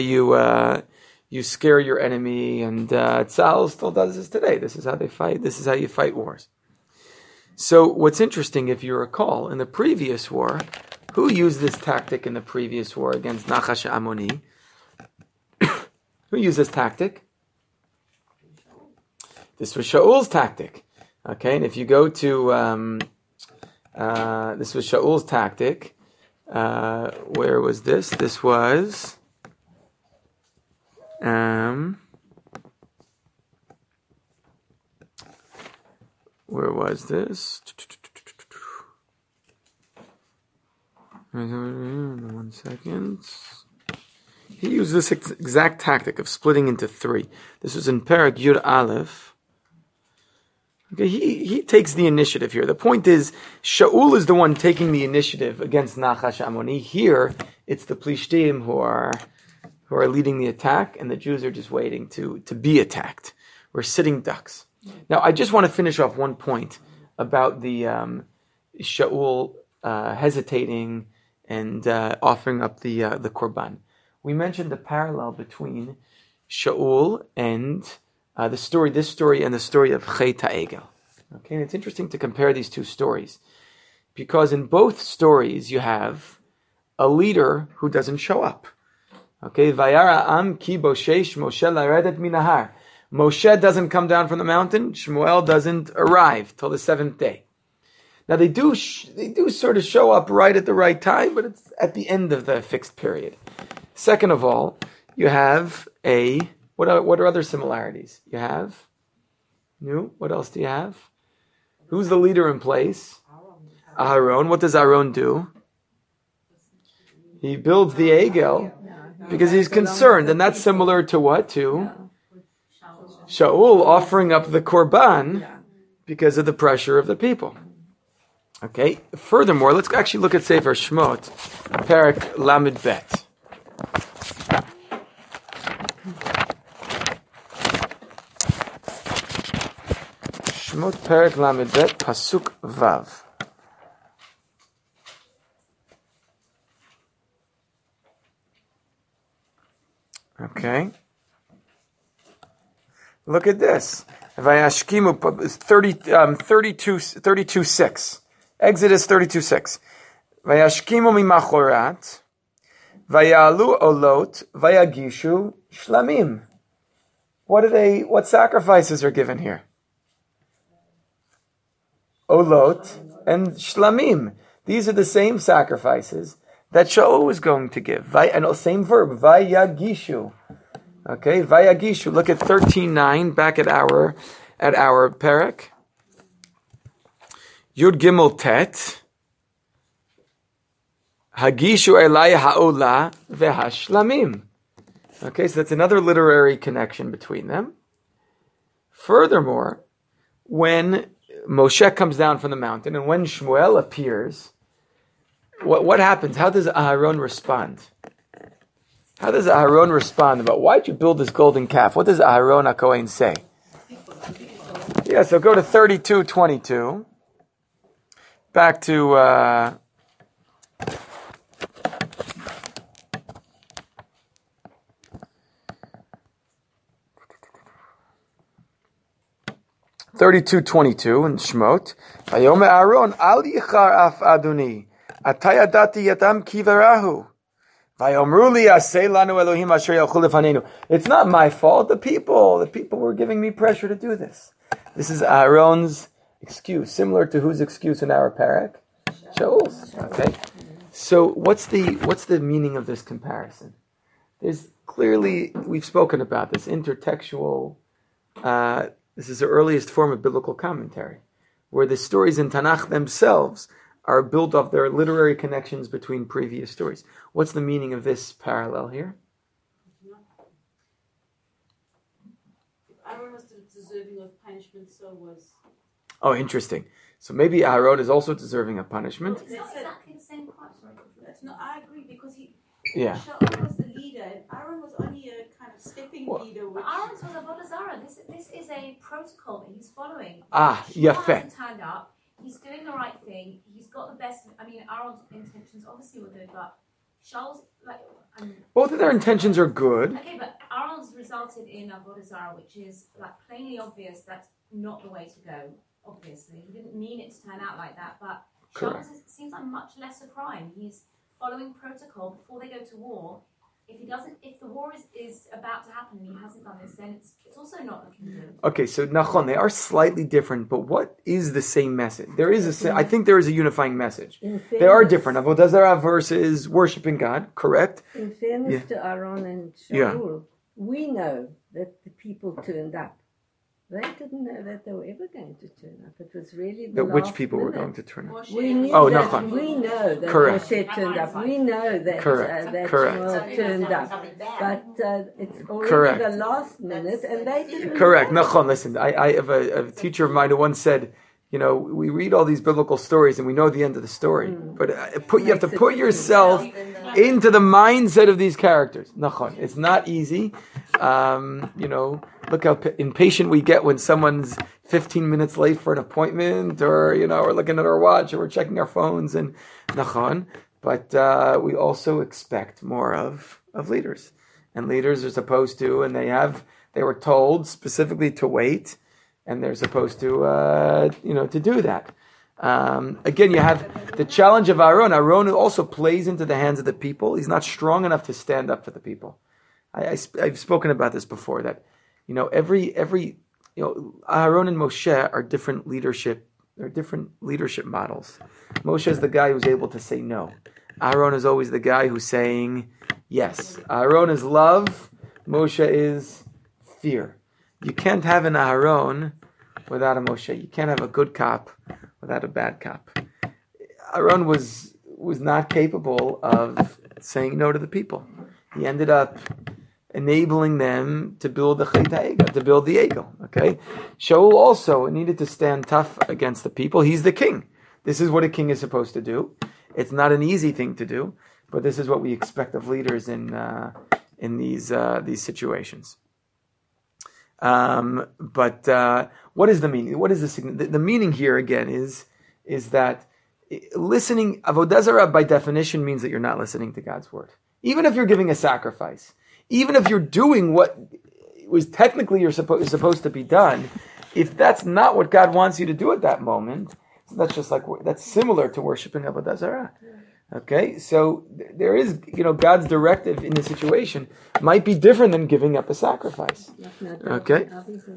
scare your enemy, and Tzahal still does this today. This is how they fight. This is how you fight wars. So what's interesting, if you recall, in the previous war, who used this tactic in the previous war against Nachash Amoni? Who used this tactic? This was Shaul's tactic. Okay, and if you go to, this was Shaul's tactic. Where was this? This was, where was this? 1 second. He used this exact tactic of splitting into 3. This was in Perek Yud Aleph. Okay, he takes the initiative here. The point is, Shaul is the one taking the initiative against Nachash Amoni. Here, it's the Plishtim who are leading the attack, and the Jews are just waiting to be attacked. We're sitting ducks. Now, I just want to finish off one point about the Shaul hesitating and offering up the korban. We mentioned the parallel between Shaul and this story and the story of Chet HaEgel. Okay, and it's interesting to compare these 2 stories, because in both stories you have a leader who doesn't show up. Okay, Vayara am ki boshesh Moshe laredet minahar. Moshe doesn't come down from the mountain. Shmuel doesn't arrive till the 7th day. Now they do sort of show up right at the right time, but it's at the end of the fixed period. Second of all, you have what are other similarities? You have what else do you have? Who's the leader in place? Aharon. What does Aharon do? He builds the Egel because he's concerned, and that's similar to what? To Shaul offering up the korban because of the pressure of the people. Okay. Furthermore, let's actually look at Sefer Shmot, Perek Lamed Bet. Shmot Perek Lamed Bet, Pasuk Vav. Okay. Look at this. Vayashkimu 32:6. Exodus 32:6. Vayashkimu mimachorat, vayalu olot, vayagishu shlamim. what sacrifices are given here? Olot and shlamim. These are the same sacrifices that Shaul was going to give. And same verb, vayagishu. Okay, vayagishu. Look at 13:9, back at our parak. Yud Gimel Tet. Hagishu elai ha'ola vehashlamim. Okay, so that's another literary connection between them. Furthermore, when Moshe comes down from the mountain and when Shmuel appears, what happens? How does Aharon respond? How does Aharon respond about why'd you build this golden calf? What does Aharon HaKohen say? Yeah, so go to 32:22. Back to 32:22 in Shmot. Vayome Aaron al yichar af Adoni atayadati yatam kivarahu. Vayomru li aseh lanu Elohim asher yalchu lefanenu. It's not my fault. The people were giving me pressure to do this. This is Aaron's excuse, similar to whose excuse in our parak? Shaul's. Okay. So what's the meaning of this comparison? There's clearly, we've spoken about this intertextual. This is the earliest form of biblical commentary, where the stories in Tanakh themselves are built off their literary connections between previous stories. What's the meaning of this parallel here? If Aaron was deserving of punishment, so was... Oh, interesting. So maybe Aaron is also deserving of punishment. It's not exactly the same question. I agree, because Yeah. Shaul was the leader, and Aaron was only a kind of stepping leader. But Aaron's was Avodah Zarah. This is a protocol that he's following. Yafeh. Hasn't turned up. He's doing the right thing. He's got the best. I mean, Aaron's intentions obviously were good, but Shaul's both of their intentions are good. Okay, but Aaron's resulted in Avodah Zarah, which is plainly obvious. That's not the way to go. Obviously, he didn't mean it to turn out like that. But Shaul's seems like a much lesser crime. He's following protocol before they go to war. If the war is about to happen and he hasn't done this, then it's also not looking good. Okay, so Nachon, they are slightly different, but what is the same message? I think there is a unifying message. They are different. Avodah Zarah versus worshiping God, correct? In fairness to Aaron and Shaul, we know that the people turned up. They didn't know that they were ever going to turn up. It was really the last which people minute. were going to turn up? We know that Correct. Moshe turned up. We know that Shmuel turned up. But it's already the last minute, and they didn't. Correct. Nachon, listen, I have a teacher of mine who once said, we read all these biblical stories and we know the end of the story, but you have to put yourself into the mindset of these characters. Nachon, it's not easy. Look how impatient we get when someone's 15 minutes late for an appointment, or we're looking at our watch or we're checking our phones, and Nachon. But we also expect more of leaders, and leaders are supposed to, and they were told specifically to wait. And they're supposed to, to do that. Again, you have the challenge of Aaron. Aaron also plays into the hands of the people. He's not strong enough to stand up for the people. I've spoken about this before. That every Aaron and Moshe are different leadership. They're different leadership models. Moshe is the guy who's able to say no. Aaron is always the guy who's saying yes. Aaron is love. Moshe is fear. You can't have an Aharon without a Moshe. You can't have a good cop without a bad cop. Aaron was not capable of saying no to the people. He ended up enabling them to build the Chet HaEgel, to build the Egel. Okay, Shaul also needed to stand tough against the people. He's the king. This is what a king is supposed to do. It's not an easy thing to do, but this is what we expect of leaders in these situations. But what is the meaning? What is the meaning here again is that listening, Avodah Zarah by definition means that you're not listening to God's word. Even if you're giving a sacrifice, even if you're doing what was technically you're supposed to be done, if that's not what God wants you to do at that moment, that's just that's similar to worshiping Avodah Zarah. Okay, so there is, God's directive in the situation might be different than giving up a sacrifice. Okay,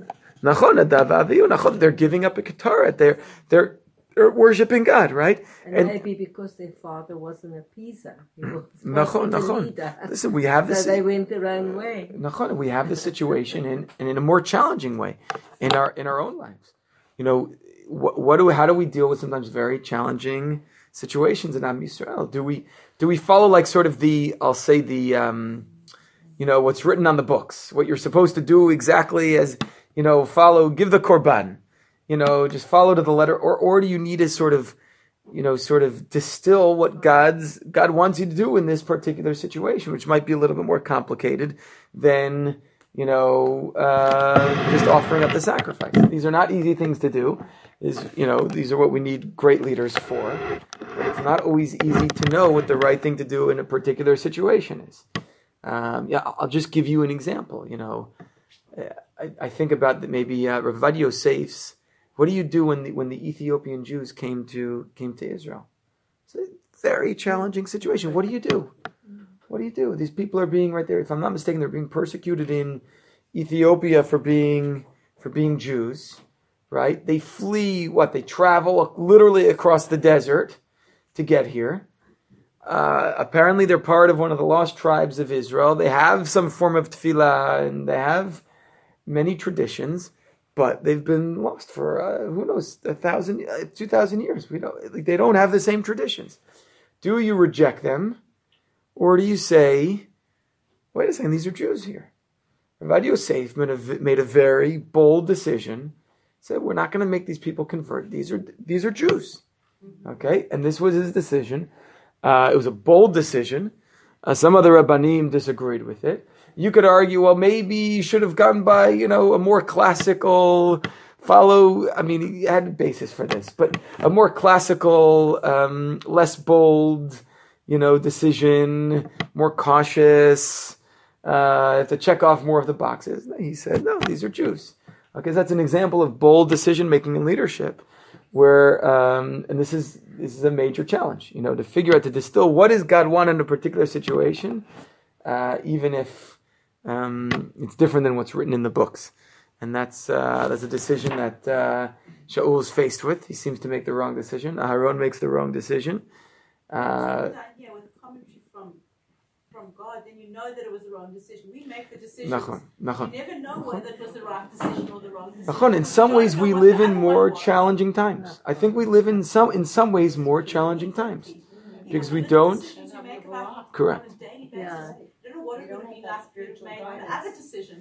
they're giving up a ketaret. They're worshiping God, right? And maybe because their father wasn't a Pisa. Listen, we have this. So they went their own way. We have the situation in a more challenging way in our own lives. How do we deal with sometimes very challenging situations in Am Yisrael? Do we follow like sort of what's written on the books, what you're supposed to do exactly as, follow, give the korban, just follow to the letter, or do you need to sort of distill what God wants you to do in this particular situation, which might be a little bit more complicated than, just offering up the sacrifice. These are not easy things to do. These are what we need great leaders for. But it's not always easy to know what the right thing to do in a particular situation is. I'll just give you an example. I think about that maybe Rav Ovadia Yosef's. What do you do when the Ethiopian Jews came to Israel? It's a very challenging situation. What do you do? What do you do? These people are being right there. If I'm not mistaken, they're being persecuted in Ethiopia for being Jews, right? They flee. They travel literally across the desert to get here. Apparently, they're part of one of the lost tribes of Israel. They have some form of tefillah and they have many traditions, but they've been lost for 1,000, 2,000 years. They don't have the same traditions. Do you reject them? Or do you say, wait a second, these are Jews here? Rav Ovadia Yosef made a very bold decision. Said, we're not going to make these people convert. These are Jews. Okay? And this was his decision. It was a bold decision. Some other Rabbanim disagreed with it. You could argue, well, maybe you should have gone by, a more classical he had a basis for this, but a more classical, less bold, decision, more cautious, to check off more of the boxes. He said, no, these are Jews. Okay, so that's an example of bold decision making in leadership, where, and this is a major challenge, to figure out, to distill what does God want in a particular situation, even if it's different than what's written in the books. And that's a decision that Shaul is faced with. He seems to make the wrong decision. Aharon makes the wrong decision. With commentary from God, then you know that it was the wrong decision. We make the decisions. You never know whether it was the right decision or the wrong decision. In some ways, we live in more challenging times. I think we live in some ways more challenging times because we don't. Correct. Yeah. What it would be like if made on the other decision.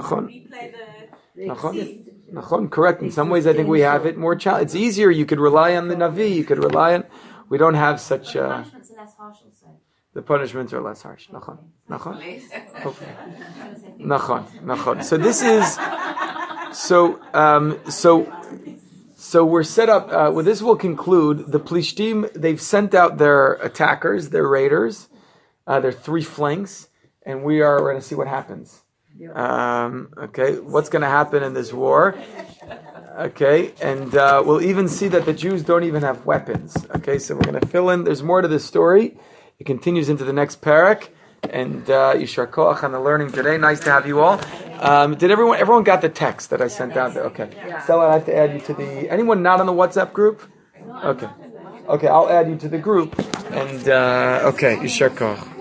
Correct. In some ways, I think we have it more challenging. It's easier. You could rely on the Navi. You could rely on. We don't have such. The punishments are less harsh, also. The punishments are less harsh. Nachon. So this is. So we're set up. This will conclude. The Plishtim, they've sent out their attackers, their raiders, their three flanks. And we're going to see what happens. Okay, what's going to happen in this war? Okay, and we'll even see that the Jews don't even have weapons. Okay, so we're going to fill in. There's more to this story. It continues into the next parak. And Yishar Koach on the learning today. Nice to have you all. Did everyone got the text that I sent out there? Okay. Stella, I have to add you to anyone not on the WhatsApp group? Okay, I'll add you to the group. And okay, Yishar Koach.